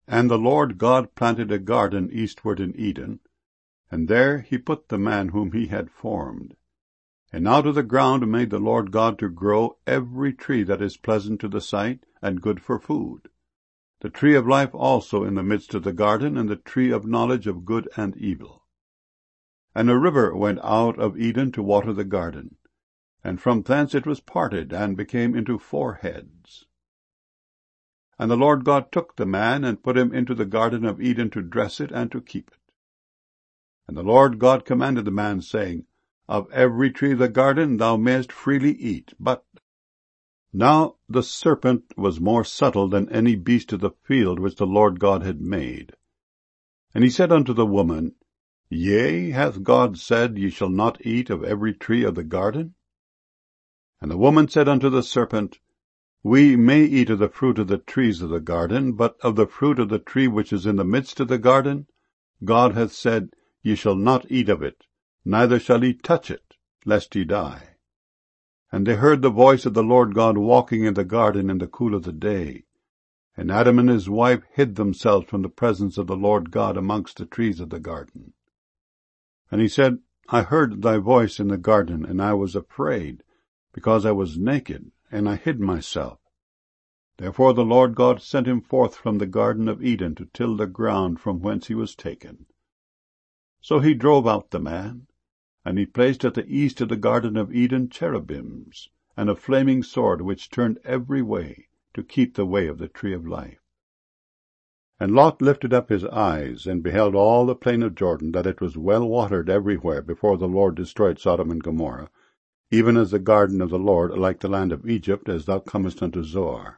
And the Lord God planted a garden eastward in Eden, and there he put the man whom he had formed. And out of the ground made the Lord God to grow every tree that is pleasant to the sight, and good for food, the tree of life also in the midst of the garden, and the tree of knowledge of good and evil. And a river went out of Eden to water the garden, and from thence it was parted, and became into 4 heads. And the Lord God took the man, and put him into the garden of Eden to dress it, and to keep it. And the Lord God commanded the man, saying, Of every tree of the garden thou mayest freely eat, but... Now the serpent was more subtle than any beast of the field which the Lord God had made. And he said unto the woman, Yea, hath God said, Ye shall not eat of every tree of the garden? And the woman said unto the serpent, We may eat of the fruit of the trees of the garden, but of the fruit of the tree which is in the midst of the garden, God hath said, Ye shall not eat of it, neither shall ye touch it, lest ye die. And they heard the voice of the Lord God walking in the garden in the cool of the day. And Adam and his wife hid themselves from the presence of the Lord God amongst the trees of the garden. And he said, I heard thy voice in the garden, and I was afraid, because I was naked, and I hid myself. Therefore the Lord God sent him forth from the garden of Eden to till the ground from whence he was taken. So he drove out the man, and he placed at the east of the garden of Eden cherubims, and a flaming sword which turned every way, to keep the way of the tree of life. And Lot lifted up his eyes, and beheld all the plain of Jordan, that it was well watered everywhere, before the Lord destroyed Sodom and Gomorrah, even as the garden of the Lord, like the land of Egypt, as thou comest unto Zoar.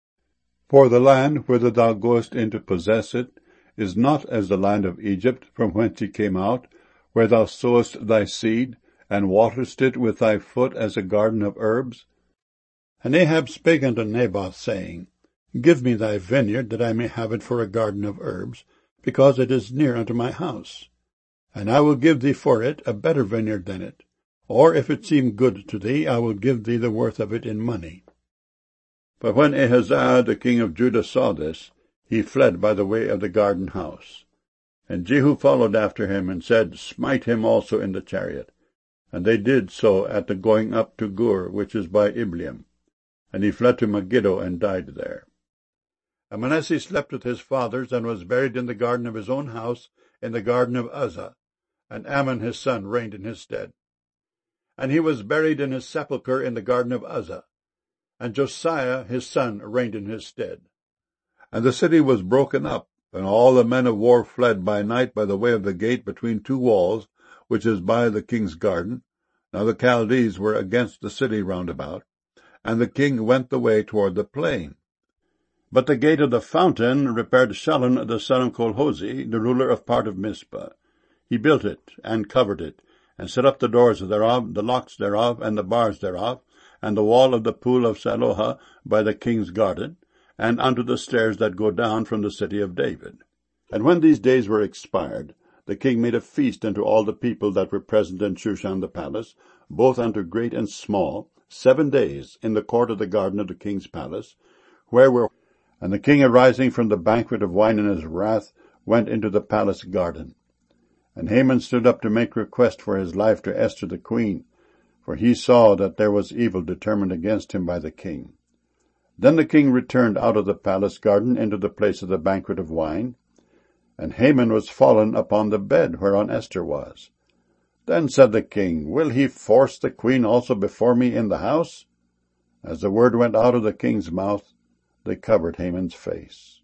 For the land whither thou goest in to possess it is not as the land of Egypt, from whence ye came out, where thou sowest thy seed, and waterest it with thy foot as a garden of herbs. And Ahab spake unto Naboth, saying, Give me thy vineyard, that I may have it for a garden of herbs, because it is near unto my house. And I will give thee for it a better vineyard than it. Or if it seem good to thee, I will give thee the worth of it in money. But when Ahaziah the king of Judah saw this, he fled by the way of the garden house. And Jehu followed after him, and said, Smite him also in the chariot. And they did so at the going up to Gur, which is by Ibleam. And he fled to Megiddo, and died there. And Manasseh slept with his fathers, and was buried in the garden of his own house, in the garden of Uzzah. And Amon his son reigned in his stead. And he was buried in his sepulchre in the garden of Uzzah. And Josiah his son reigned in his stead. And the city was broken up, and all the men of war fled by night by the way of the gate between 2 walls, which is by the king's garden. Now the Chaldees were against the city round about, and the king went the way toward the plain. But the gate of the fountain repaired Shallun the son of Colhozi, the ruler of part of Mizpah. He built it, and covered it, and set up the doors thereof, the locks thereof, and the bars thereof, and the wall of the pool of Siloah by the king's garden, and unto the stairs that go down from the city of David. And when these days were expired, the king made a feast unto all the people that were present in Shushan the palace, both unto great and small, 7 days, in the court of the garden of the king's palace, where were... And the king, arising from the banquet of wine in his wrath, went into the palace garden. And Haman stood up to make request for his life to Esther the queen, for he saw that there was evil determined against him by the king. Then the king returned out of the palace garden into the place of the banquet of wine, and Haman was fallen upon the bed whereon Esther was. Then said the king, Will he force the queen also before me in the house? As the word went out of the king's mouth, they covered Haman's face.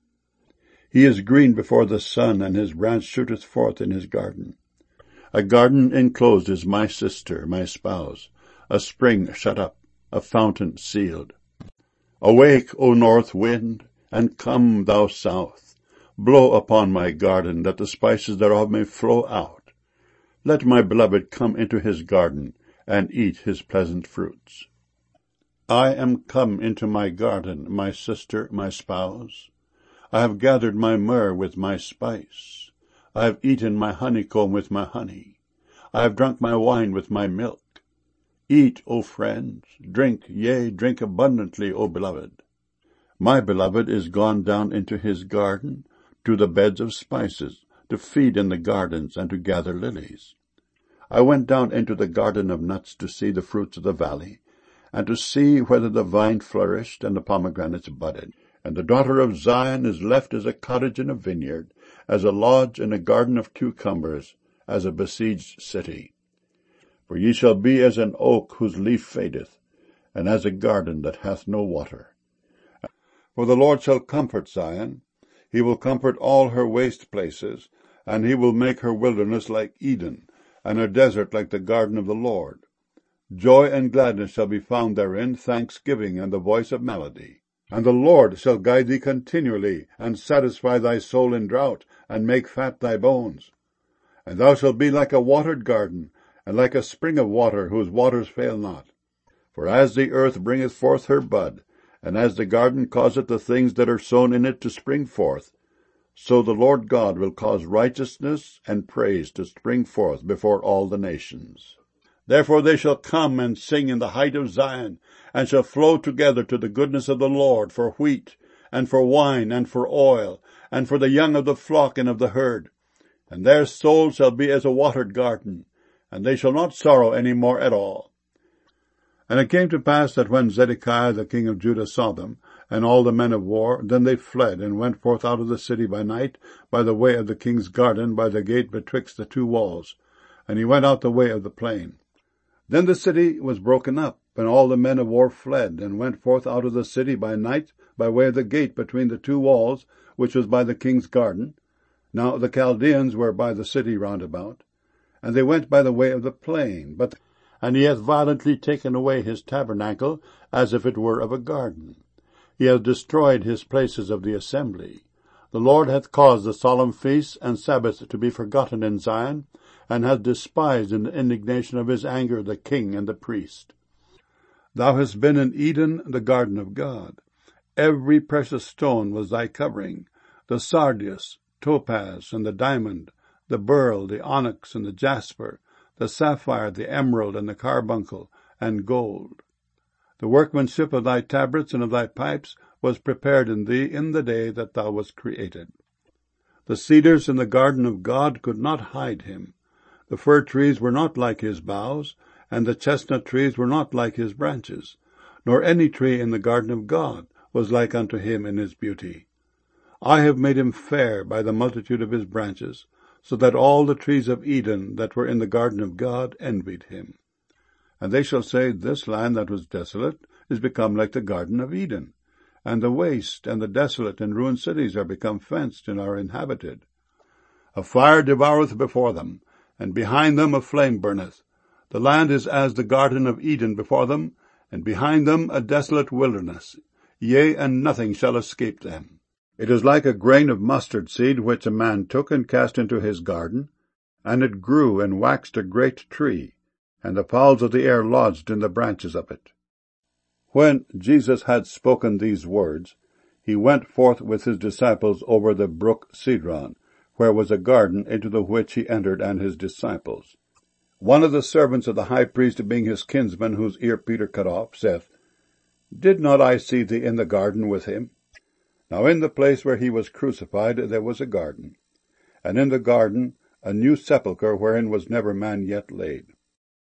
He is green before the sun, and his branch shooteth forth in his garden. A garden enclosed is my sister, my spouse, a spring shut up, a fountain sealed. Awake, O north wind, and come, thou south. Blow upon my garden, that the spices thereof may flow out. Let my beloved come into his garden, and eat his pleasant fruits. I am come into my garden, my sister, my spouse. I have gathered my myrrh with my spice. I have eaten my honeycomb with my honey. I have drunk my wine with my milk. Eat, O friends, drink, yea, drink abundantly, O beloved. My beloved is gone down into his garden, to the beds of spices, to feed in the gardens, and to gather lilies. I went down into the garden of nuts to see the fruits of the valley, and to see whether the vine flourished and the pomegranates budded. And the daughter of Zion is left as a cottage in a vineyard, as a lodge in a garden of cucumbers, as a besieged city. For ye shall be as an oak whose leaf fadeth, and as a garden that hath no water. For the Lord shall comfort Zion, he will comfort all her waste places, and he will make her wilderness like Eden, and her desert like the garden of the Lord. Joy and gladness shall be found therein, thanksgiving and the voice of melody. And the Lord shall guide thee continually, and satisfy thy soul in drought, and make fat thy bones. And thou shalt be like a watered garden, and like a spring of water, whose waters fail not. For as the earth bringeth forth her bud, and as the garden causeth the things that are sown in it to spring forth, so the Lord God will cause righteousness and praise to spring forth before all the nations. Therefore they shall come and sing in the height of Zion, and shall flow together to the goodness of the Lord for wheat, and for wine, and for oil, and for the young of the flock and of the herd. And their soul shall be as a watered garden, and they shall not sorrow any more at all. And it came to pass that when Zedekiah the king of Judah saw them, and all the men of war, then they fled, and went forth out of the city by night, by the way of the king's garden, by the gate betwixt the two walls. And he went out the way of the plain. Then the city was broken up, and all the men of war fled, and went forth out of the city by night, by way of the gate between the two walls, which was by the king's garden. Now the Chaldeans were by the city round about. And they went by the way of the plain. And he hath violently taken away his tabernacle, as if it were of a garden. He hath destroyed his places of the assembly. The Lord hath caused the solemn feasts and Sabbaths to be forgotten in Zion, and hath despised in the indignation of his anger the king and the priest. Thou hast been in Eden, the garden of God. Every precious stone was thy covering, the sardius, topaz, and the diamond, the beryl, the onyx, and the jasper, the sapphire, the emerald, and the carbuncle, and gold. The workmanship of thy tabrets and of thy pipes was prepared in thee in the day that thou wast created. The cedars in the garden of God could not hide him. The fir trees were not like his boughs, and the chestnut trees were not like his branches, nor any tree in the garden of God was like unto him in his beauty. I have made him fair by the multitude of his branches, so that all the trees of Eden that were in the garden of God envied him. And they shall say, This land that was desolate is become like the garden of Eden, and the waste and the desolate and ruined cities are become fenced and are inhabited. A fire devoureth before them, and behind them a flame burneth. The land is as the garden of Eden before them, and behind them a desolate wilderness. Yea, and nothing shall escape them. It is like a grain of mustard seed which a man took and cast into his garden, and it grew and waxed a great tree, and the fowls of the air lodged in the branches of it. When Jesus had spoken these words, he went forth with his disciples over the brook Cedron, where was a garden, into the which he entered and his disciples. One of the servants of the high priest, being his kinsman, whose ear Peter cut off, saith, Did not I see thee in the garden with him? Now in the place where he was crucified there was a garden, and in the garden a new sepulchre wherein was never man yet laid.